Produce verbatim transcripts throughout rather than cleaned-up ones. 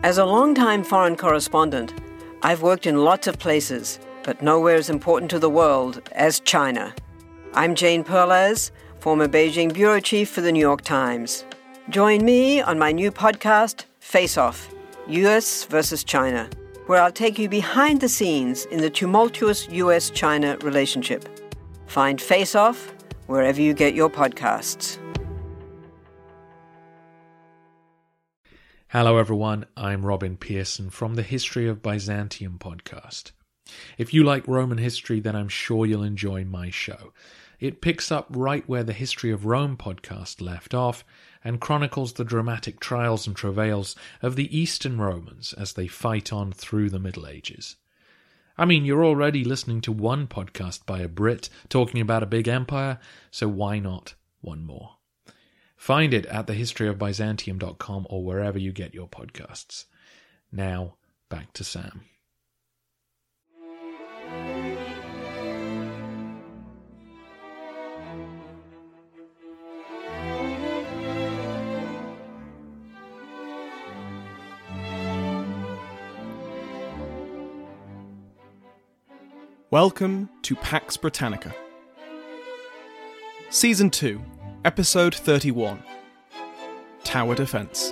As a long-time foreign correspondent, I've worked in lots of places, but nowhere as important to the world as China. I'm Jane Perlez, former Beijing bureau chief for the New York Times. Join me on my new podcast, Face Off, U S versus China, where I'll take you behind the scenes in the tumultuous U S China relationship. Find Face Off wherever you get your podcasts. Hello everyone, I'm Robin Pearson from the History of Byzantium podcast. If you like Roman history, then I'm sure you'll enjoy my show. It picks up right where the History of Rome podcast left off and chronicles the dramatic trials and travails of the Eastern Romans as they fight on through the Middle Ages. I mean, you're already listening to one podcast by a Brit talking about a big empire, so why not one more? Find it at the history of byzantium dot com or wherever you get your podcasts. Now, back to Sam. Welcome to Pax Britannica. Season two, Episode thirty-one, Tower Defense.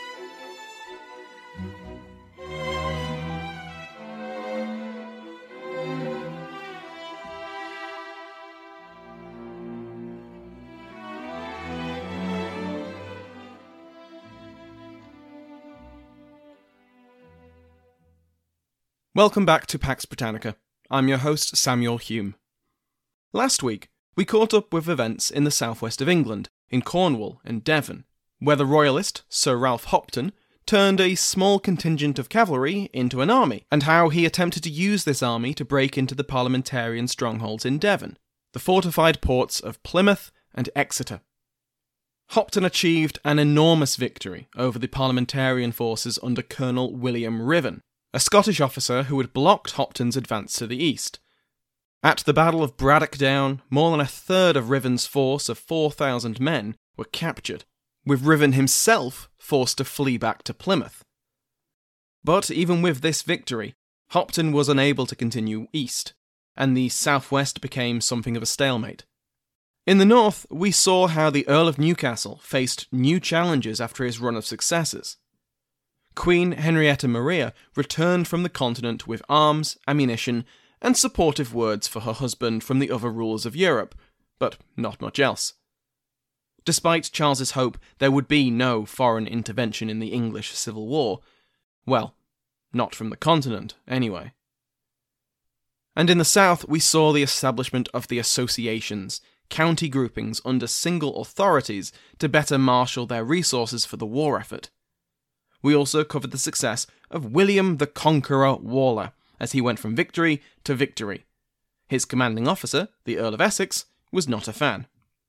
Welcome back to Pax Britannica. I'm your host, Samuel Hume. Last week, we caught up with events in the southwest of England, in Cornwall and Devon, where the royalist Sir Ralph Hopton turned a small contingent of cavalry into an army, and how he attempted to use this army to break into the parliamentarian strongholds in Devon, the fortified ports of Plymouth and Exeter. Hopton achieved an enormous victory over the parliamentarian forces under Colonel William Riven, a Scottish officer who had blocked Hopton's advance to the east. At the Battle of Braddock Down, more than a third of Riven's force of four thousand men were captured, with Riven himself forced to flee back to Plymouth. But even with this victory, Hopton was unable to continue east, and the southwest became something of a stalemate. In the north, we saw how the Earl of Newcastle faced new challenges after his run of successes. Queen Henrietta Maria returned from the continent with arms, ammunition, and supportive words for her husband from the other rulers of Europe, but not much else. Despite Charles's hope there would be no foreign intervention in the English Civil War, well, not from the continent, anyway. And in the south we saw the establishment of the associations, county groupings under single authorities to better marshal their resources for the war effort. We also covered the success of William the Conqueror Waller, as he went from victory to victory. His commanding officer, the Earl of Essex, was not a fan.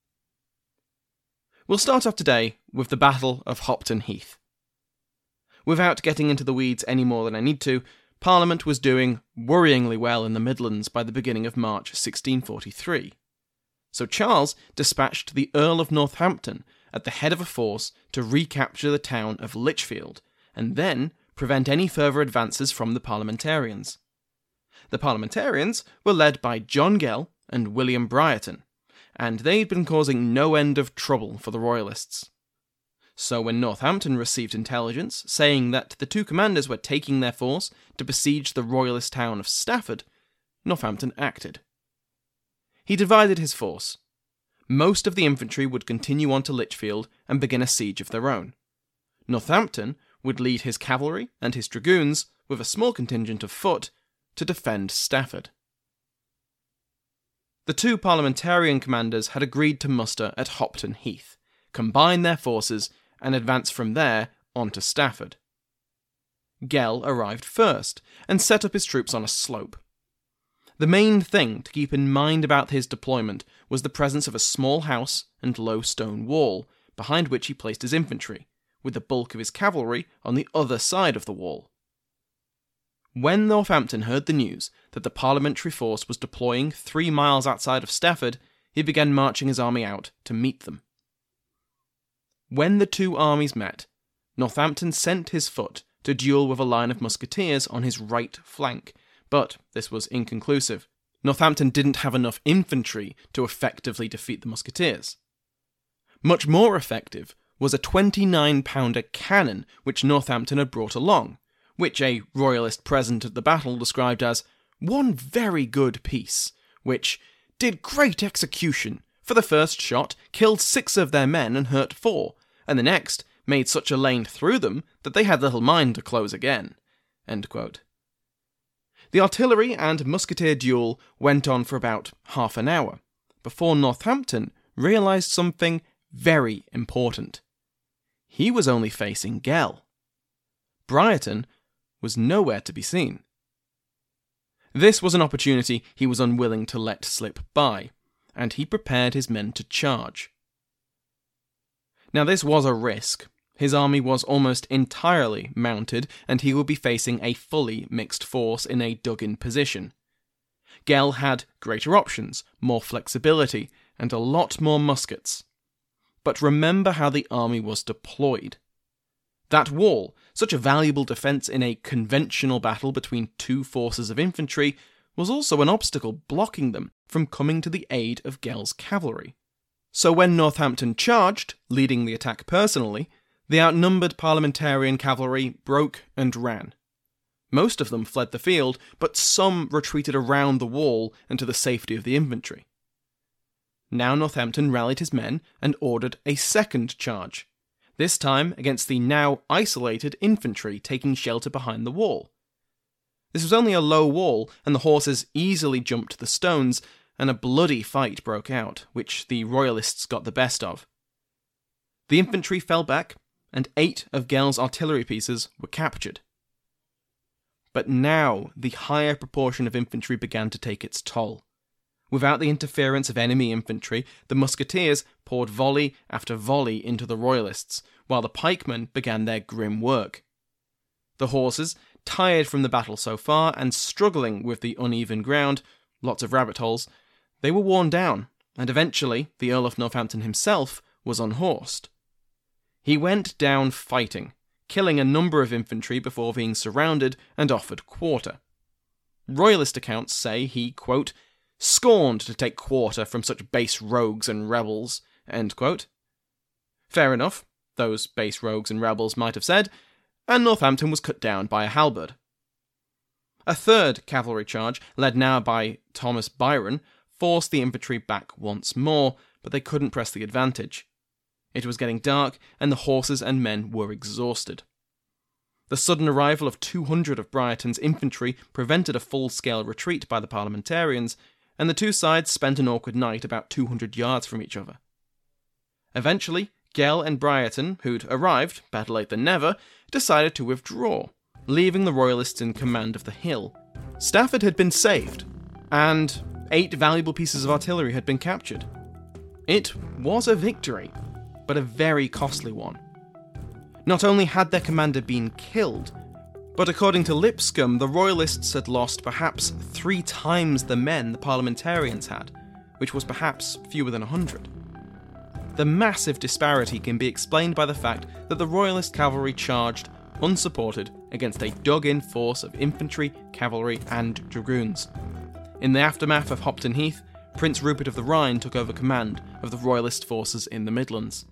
We'll start off today with the Battle of Hopton Heath. Without getting into the weeds any more than I need to, Parliament was doing worryingly well in the Midlands by the beginning of March sixteen forty-three. So Charles dispatched the Earl of Northampton at the head of a force to recapture the town of Lichfield, and then prevent any further advances from the parliamentarians. The parliamentarians were led by John Gell and William Brereton, and they'd been causing no end of trouble for the royalists. So when Northampton received intelligence saying that the two commanders were taking their force to besiege the royalist town of Stafford, Northampton acted. He divided his force. Most of the infantry would continue on to Lichfield and begin a siege of their own. Northampton would lead his cavalry and his dragoons, with a small contingent of foot, to defend Stafford. The two parliamentarian commanders had agreed to muster at Hopton Heath, combine their forces, and advance from there on to Stafford. Gell arrived first, and set up his troops on a slope. The main thing to keep in mind about his deployment was the presence of a small house and low stone wall, behind which he placed his infantry, with the bulk of his cavalry on the other side of the wall. When Northampton heard the news that the parliamentary force was deploying three miles outside of Stafford, he began marching his army out to meet them. When the two armies met, Northampton sent his foot to duel with a line of musketeers on his right flank, but this was inconclusive. Northampton didn't have enough infantry to effectively defeat the musketeers. Much more effective was a twenty-nine pounder cannon which Northampton had brought along, which a royalist present at the battle described as one very good piece, which did great execution. For the first shot, killed six of their men and hurt four, and the next made such a lane through them that they had little mind to close again." End quote. The artillery and musketeer duel went on for about half an hour, before Northampton realised something very important. He was only facing Gell. Briarton was nowhere to be seen. This was an opportunity he was unwilling to let slip by, and he prepared his men to charge. Now this was a risk. His army was almost entirely mounted, and he would be facing a fully mixed force in a dug-in position. Gell had greater options, more flexibility, and a lot more muskets. But remember how the army was deployed. That wall, such a valuable defence in a conventional battle between two forces of infantry, was also an obstacle blocking them from coming to the aid of Gell's cavalry. So when Northampton charged, leading the attack personally, the outnumbered parliamentarian cavalry broke and ran. Most of them fled the field, but some retreated around the wall and to the safety of the infantry. Now Northampton rallied his men and ordered a second charge, this time against the now isolated infantry taking shelter behind the wall. This was only a low wall, and the horses easily jumped the stones, and a bloody fight broke out, which the royalists got the best of. The infantry fell back, and eight of Gell's artillery pieces were captured. But now the higher proportion of infantry began to take its toll. Without the interference of enemy infantry, the musketeers poured volley after volley into the royalists, while the pikemen began their grim work. The horses, tired from the battle so far and struggling with the uneven ground, lots of rabbit holes, they were worn down, and eventually the Earl of Northampton himself was unhorsed. He went down fighting, killing a number of infantry before being surrounded and offered quarter. Royalist accounts say he, quote, scorned to take quarter from such base rogues and rebels, end quote. Fair enough, those base rogues and rebels might have said, and Northampton was cut down by a halberd. A third cavalry charge, led now by Thomas Byron, forced the infantry back once more, but they couldn't press the advantage. It was getting dark, and the horses and men were exhausted. The sudden arrival of two hundred of Briarton's infantry prevented a full-scale retreat by the parliamentarians, and the two sides spent an awkward night about two hundred yards from each other. Eventually, Gell and Briarton, who'd arrived, better late than never, decided to withdraw, leaving the royalists in command of the hill. Stafford had been saved, and eight valuable pieces of artillery had been captured. It was a victory, but a very costly one. Not only had their commander been killed, but according to Lipscomb, the royalists had lost perhaps three times the men the parliamentarians had, which was perhaps fewer than a hundred. The massive disparity can be explained by the fact that the royalist cavalry charged, unsupported, against a dug-in force of infantry, cavalry, and dragoons. In the aftermath of Hopton Heath, Prince Rupert of the Rhine took over command of the royalist forces in the Midlands.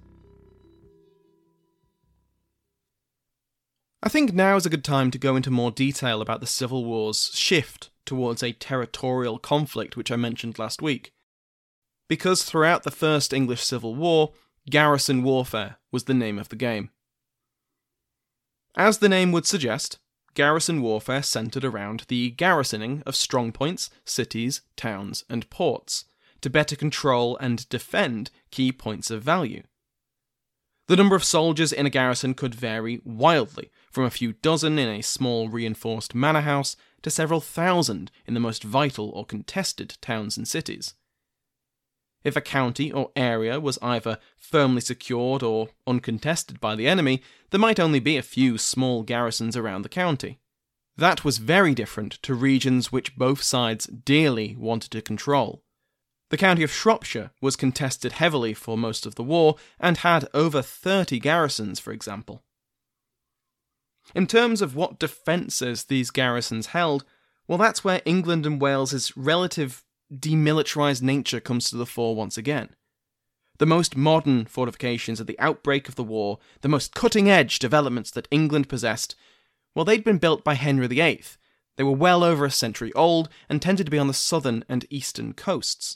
I think now is a good time to go into more detail about the Civil War's shift towards a territorial conflict which I mentioned last week. Because throughout the First English Civil War, garrison warfare was the name of the game. As the name would suggest, garrison warfare centred around the garrisoning of strongpoints, cities, towns, and ports, to better control and defend key points of value. The number of soldiers in a garrison could vary wildly, from a few dozen in a small reinforced manor house to several thousand in the most vital or contested towns and cities. If a county or area was either firmly secured or uncontested by the enemy, there might only be a few small garrisons around the county. That was very different to regions which both sides dearly wanted to control. The county of Shropshire was contested heavily for most of the war, and had over thirty garrisons, for example. In terms of what defences these garrisons held, well, that's where England and Wales's relative demilitarised nature comes to the fore once again. The most modern fortifications at the outbreak of the war, the most cutting-edge developments that England possessed, well, they'd been built by Henry the Eighth. They were well over a century old and tended to be on the southern and eastern coasts.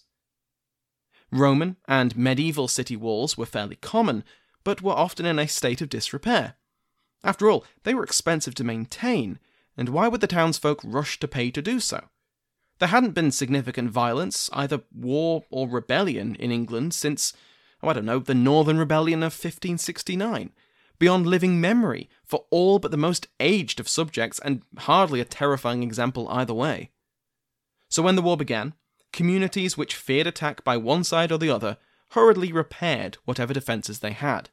Roman and medieval city walls were fairly common, but were often in a state of disrepair. After all, they were expensive to maintain, and why would the townsfolk rush to pay to do so? There hadn't been significant violence, either war or rebellion, in England since, oh, I don't know, the Northern Rebellion of fifteen sixty-nine, beyond living memory for all but the most aged of subjects, and hardly a terrifying example either way. So when the war began, communities which feared attack by one side or the other hurriedly repaired whatever defences they had.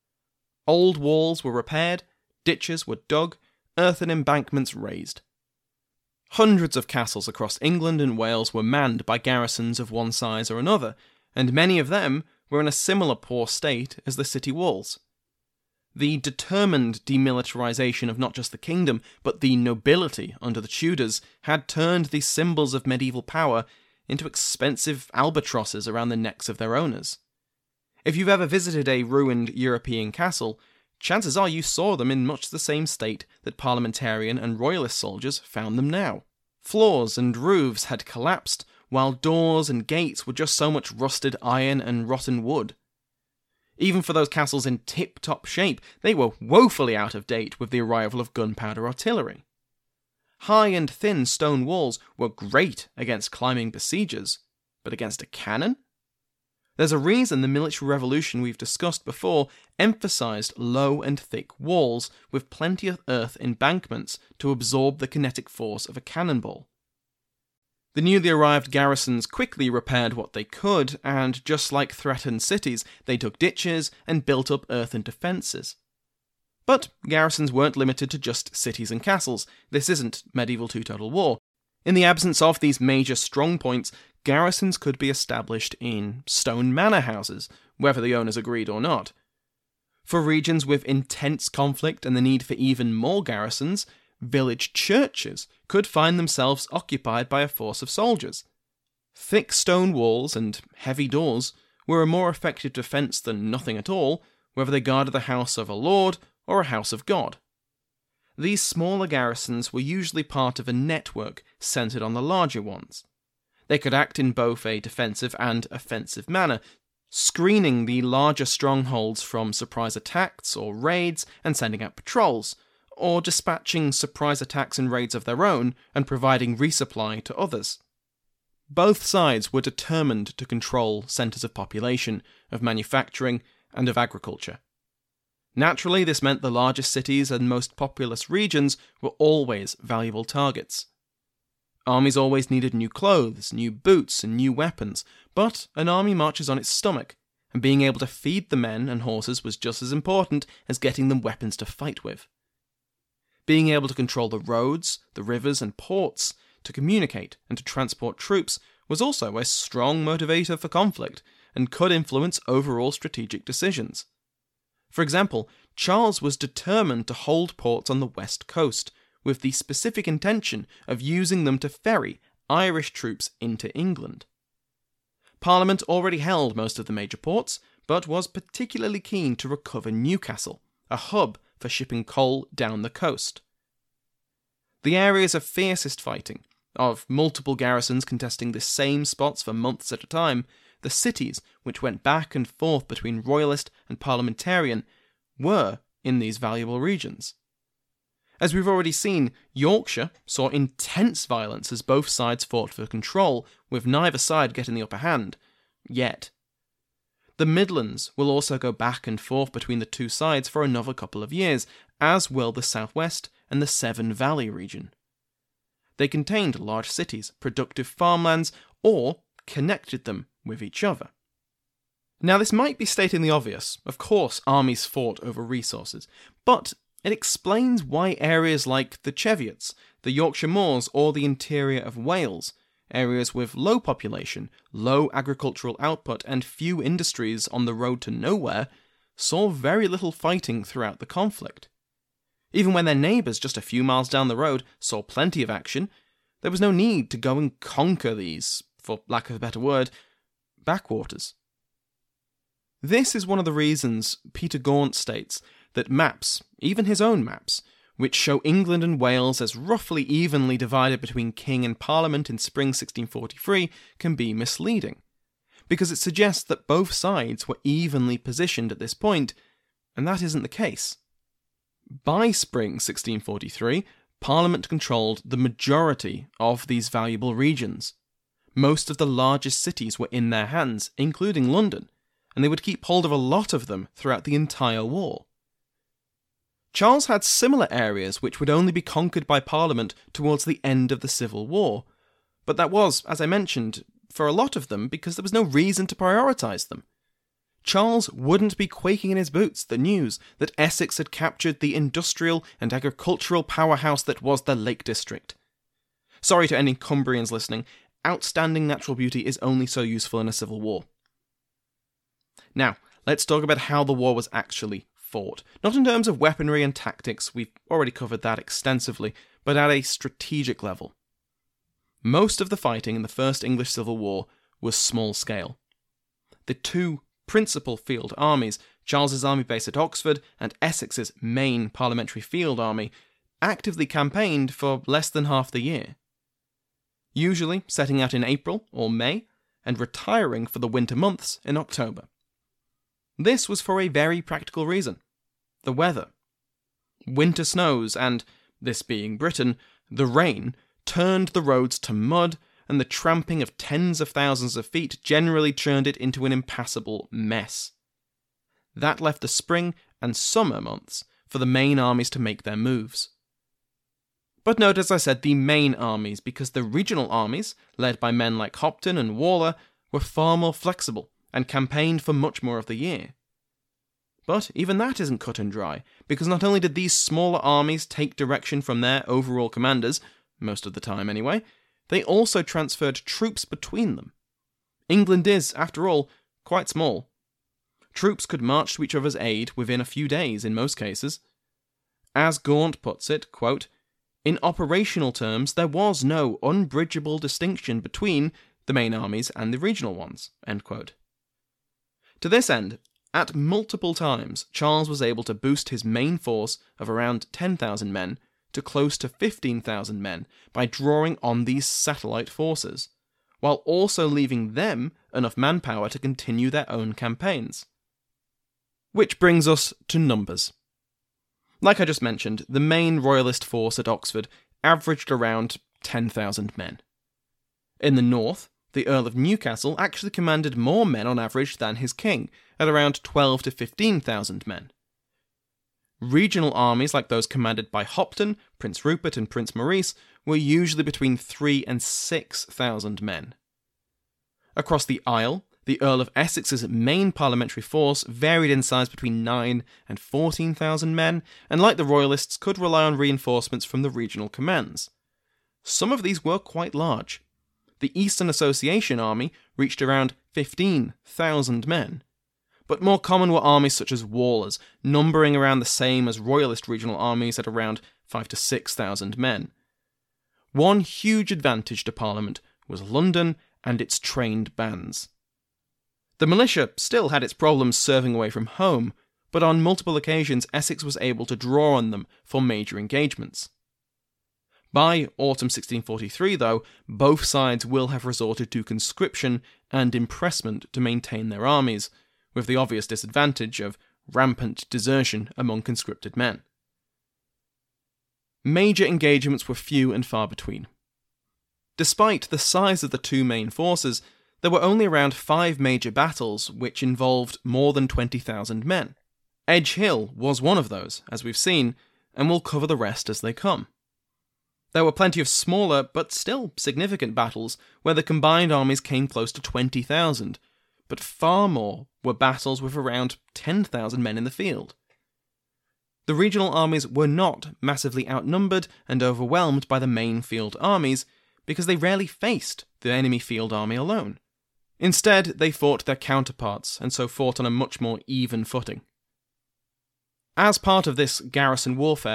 Old walls were repaired, ditches were dug, earthen embankments raised. Hundreds of castles across England and Wales were manned by garrisons of one size or another, and many of them were in a similar poor state as the city walls. The determined demilitarisation of not just the kingdom, but the nobility under the Tudors had turned these symbols of medieval power into expensive albatrosses around the necks of their owners. If you've ever visited a ruined European castle, chances are you saw them in much the same state that parliamentarian and royalist soldiers found them now. Floors and roofs had collapsed, while doors and gates were just so much rusted iron and rotten wood. Even for those castles in tip-top shape, they were woefully out of date with the arrival of gunpowder artillery. High and thin stone walls were great against climbing besiegers, but against a cannon? There's a reason the military revolution we've discussed before emphasised low and thick walls with plenty of earth embankments to absorb the kinetic force of a cannonball. The newly arrived garrisons quickly repaired what they could, and just like threatened cities, they dug ditches and built up earthen defences. But garrisons weren't limited to just cities and castles. This isn't medieval two total war. In the absence of these major strong points, garrisons could be established in stone manor houses, whether the owners agreed or not. For regions with intense conflict and the need for even more garrisons, village churches could find themselves occupied by a force of soldiers. Thick stone walls and heavy doors were a more effective defence than nothing at all, whether they guarded the house of a lord or a house of God. These smaller garrisons were usually part of a network centred on the larger ones. They could act in both a defensive and offensive manner, screening the larger strongholds from surprise attacks or raids and sending out patrols, or dispatching surprise attacks and raids of their own and providing resupply to others. Both sides were determined to control centres of population, of manufacturing, and of agriculture. Naturally, this meant the largest cities and most populous regions were always valuable targets. Armies always needed new clothes, new boots, and new weapons, but an army marches on its stomach, and being able to feed the men and horses was just as important as getting them weapons to fight with. Being able to control the roads, the rivers, and ports, to communicate and to transport troops, was also a strong motivator for conflict, and could influence overall strategic decisions. For example, Charles was determined to hold ports on the west coast, with the specific intention of using them to ferry Irish troops into England. Parliament already held most of the major ports, but was particularly keen to recover Newcastle, a hub for shipping coal down the coast. The areas of fiercest fighting, of multiple garrisons contesting the same spots for months at a time, the cities which went back and forth between royalist and parliamentarian, were in these valuable regions. As we've already seen, Yorkshire saw intense violence as both sides fought for control, with neither side getting the upper hand, yet. The Midlands will also go back and forth between the two sides for another couple of years, as will the Southwest and the Severn Valley region. They contained large cities, productive farmlands, or connected them with each other. Now, this might be stating the obvious. Of course, armies fought over resources, but it explains why areas like the Cheviots, the Yorkshire Moors, or the interior of Wales, areas with low population, low agricultural output, and few industries on the road to nowhere, saw very little fighting throughout the conflict. Even when their neighbours just a few miles down the road saw plenty of action, there was no need to go and conquer these, for lack of a better word, backwaters. This is one of the reasons Peter Gaunt states that maps, even his own maps, which show England and Wales as roughly evenly divided between king and parliament in spring sixteen forty-three, can be misleading, because it suggests that both sides were evenly positioned at this point, and that isn't the case. By spring sixteen forty-three, Parliament controlled the majority of these valuable regions. Most of the largest cities were in their hands, including London, and they would keep hold of a lot of them throughout the entire war. Charles had similar areas which would only be conquered by Parliament towards the end of the Civil War, but that was, as I mentioned, for a lot of them because there was no reason to prioritise them. Charles wouldn't be quaking in his boots at the news that Essex had captured the industrial and agricultural powerhouse that was the Lake District. Sorry to any Cumbrians listening, outstanding natural beauty is only so useful in a civil war. Now, let's talk about how the war was actually fought. Not in terms of weaponry and tactics, we've already covered that extensively, but at a strategic level. Most of the fighting in the First English Civil War was small scale. The two principal field armies, Charles's army base at Oxford and Essex's main parliamentary field army, actively campaigned for less than half the year. Usually setting out in April or May and retiring for the winter months in October. This was for a very practical reason: the weather. Winter snows and, this being Britain, the rain turned the roads to mud, and the tramping of tens of thousands of feet generally turned it into an impassable mess. That left the spring and summer months for the main armies to make their moves. But note, as I said, the main armies, because the regional armies, led by men like Hopton and Waller, were far more flexible and campaigned for much more of the year. But even that isn't cut and dry, because not only did these smaller armies take direction from their overall commanders, most of the time anyway, they also transferred troops between them. England is, after all, quite small. Troops could march to each other's aid within a few days in most cases. As Gaunt puts it, quote, "In operational terms, there was no unbridgeable distinction between the main armies and the regional ones." End quote. To this end, at multiple times, Charles was able to boost his main force of around ten thousand men to close to fifteen thousand men by drawing on these satellite forces, while also leaving them enough manpower to continue their own campaigns. Which brings us to numbers. Like I just mentioned, the main royalist force at Oxford averaged around ten thousand men. In the north, the Earl of Newcastle actually commanded more men on average than his king, at around twelve to fifteen thousand men. Regional armies like those commanded by Hopton, Prince Rupert and Prince Maurice were usually between three and six thousand men. Across the Isle, the Earl of Essex's main parliamentary force varied in size between nine and fourteen thousand men, and like the Royalists could rely on reinforcements from the regional commands. Some of these were quite large. The Eastern Association Army reached around fifteen thousand men. But more common were armies such as Waller's, numbering around the same as Royalist regional armies at around five to six thousand men. One huge advantage to Parliament was London and its trained bands. The militia still had its problems serving away from home, but on multiple occasions Essex was able to draw on them for major engagements. By autumn sixteen forty-three, though, both sides will have resorted to conscription and impressment to maintain their armies, with the obvious disadvantage of rampant desertion among conscripted men. Major engagements were few and far between. Despite the size of the two main forces, there were only around five major battles which involved more than twenty thousand men. Edge Hill was one of those, as we've seen, and we'll cover the rest as they come. There were plenty of smaller, but still significant battles where the combined armies came close to twenty thousand, but far more were battles with around ten thousand men in the field. The regional armies were not massively outnumbered and overwhelmed by the main field armies, because they rarely faced the enemy field army alone. Instead, they fought their counterparts, and so fought on a much more even footing. As part of this garrison warfare,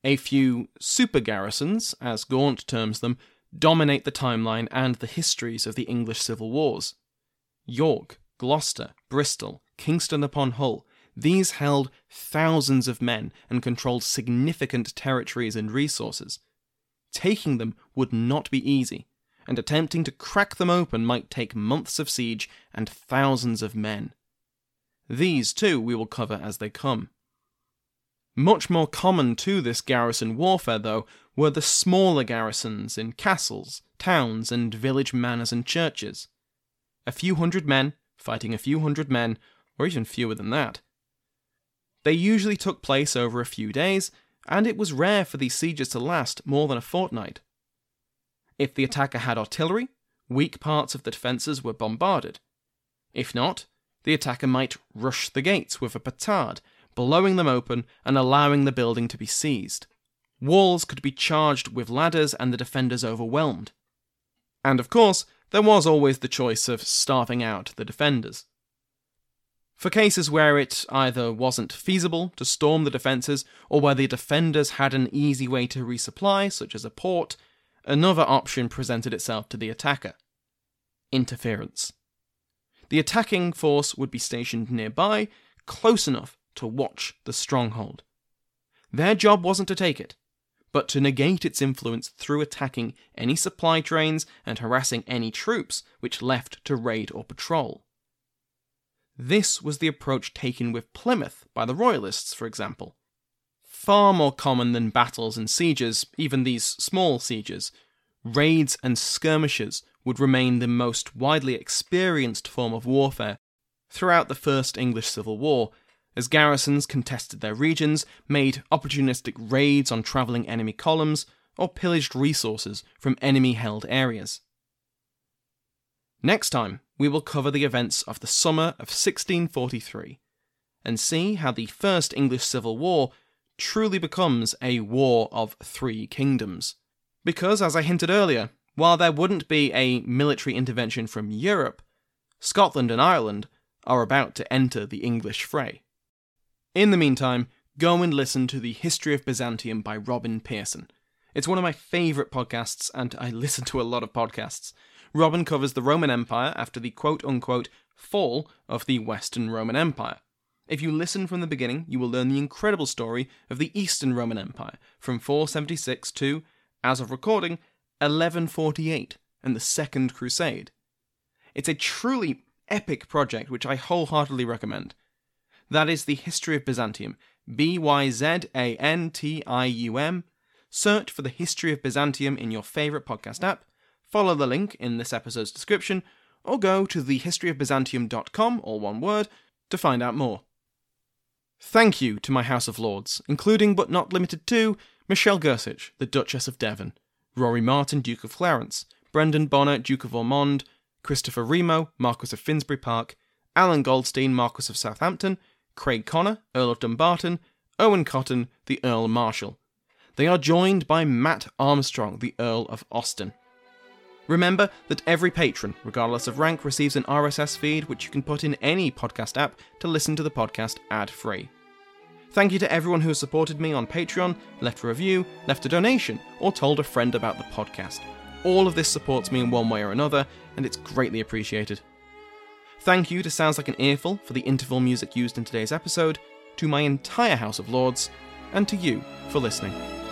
A few super garrisons, as Gaunt terms them, dominate the timeline and the histories of the English civil wars. York, Gloucester, Bristol, Kingston upon Hull, these held thousands of men and controlled significant territories and resources. Taking them would not be easy, and attempting to crack them open might take months of siege and thousands of men. These, too, we will cover as they come. Much more common to this garrison warfare, though, were the smaller garrisons in castles, towns, and village manors and churches. A few hundred men fighting a few hundred men, or even fewer than that. They usually took place over a few days, and it was rare for these sieges to last more than a fortnight. If the attacker had artillery, weak parts of the defences were bombarded. If not, the attacker might rush the gates with a petard, blowing them open and allowing the building to be seized. Walls could be charged with ladders and the defenders overwhelmed. And of course, there was always the choice of starving out the defenders. For cases where it either wasn't feasible to storm the defences, or where the defenders had an easy way to resupply, such as a port, another option presented itself to the attacker: interference. The attacking force would be stationed nearby, close enough to watch the stronghold. Their job wasn't to take it, but to negate its influence through attacking any supply trains and harassing any troops which left to raid or patrol. This was the approach taken with Plymouth by the Royalists, for example. Far more common than battles and sieges, even these small sieges, raids and skirmishes would remain the most widely experienced form of warfare throughout the First English Civil War, as garrisons contested their regions, made opportunistic raids on travelling enemy columns, or pillaged resources from enemy-held areas. Next time, we will cover the events of the summer of sixteen forty-three, and see how the First English Civil War truly becomes a war of three kingdoms. Because, as I hinted earlier, while there wouldn't be a military intervention from Europe, Scotland and Ireland are about to enter the English fray. In the meantime, go and listen to The History of Byzantium by Robin Pearson. It's one of my favourite podcasts, and I listen to a lot of podcasts. Robin covers the Roman Empire after the quote-unquote fall of the Western Roman Empire. If you listen from the beginning, you will learn the incredible story of the Eastern Roman Empire from four seventy-six to, as of recording, eleven forty-eight, and the Second Crusade. It's a truly epic project which I wholeheartedly recommend. That is The History of Byzantium, B Y Z A N T I U M. Search for The History of Byzantium in your favourite podcast app, follow the link in this episode's description, or go to the history of byzantium dot com, all one word, to find out more. Thank you to my House of Lords, including but not limited to Michelle Gersich, the Duchess of Devon, Rory Martin, Duke of Clarence, Brendan Bonner, Duke of Ormond, Christopher Remo, Marquess of Finsbury Park, Alan Goldstein, Marquess of Southampton, Craig Connor, Earl of Dumbarton, Owen Cotton, the Earl Marshal. They are joined by Matt Armstrong, the Earl of Austin. Remember that every patron, regardless of rank, receives an R S S feed which you can put in any podcast app to listen to the podcast ad-free. Thank you to everyone who has supported me on Patreon, left a review, left a donation, or told a friend about the podcast. All of this supports me in one way or another, and it's greatly appreciated. Thank you to Sounds Like an Earful for the interval music used in today's episode, to my entire House of Lords, and to you for listening.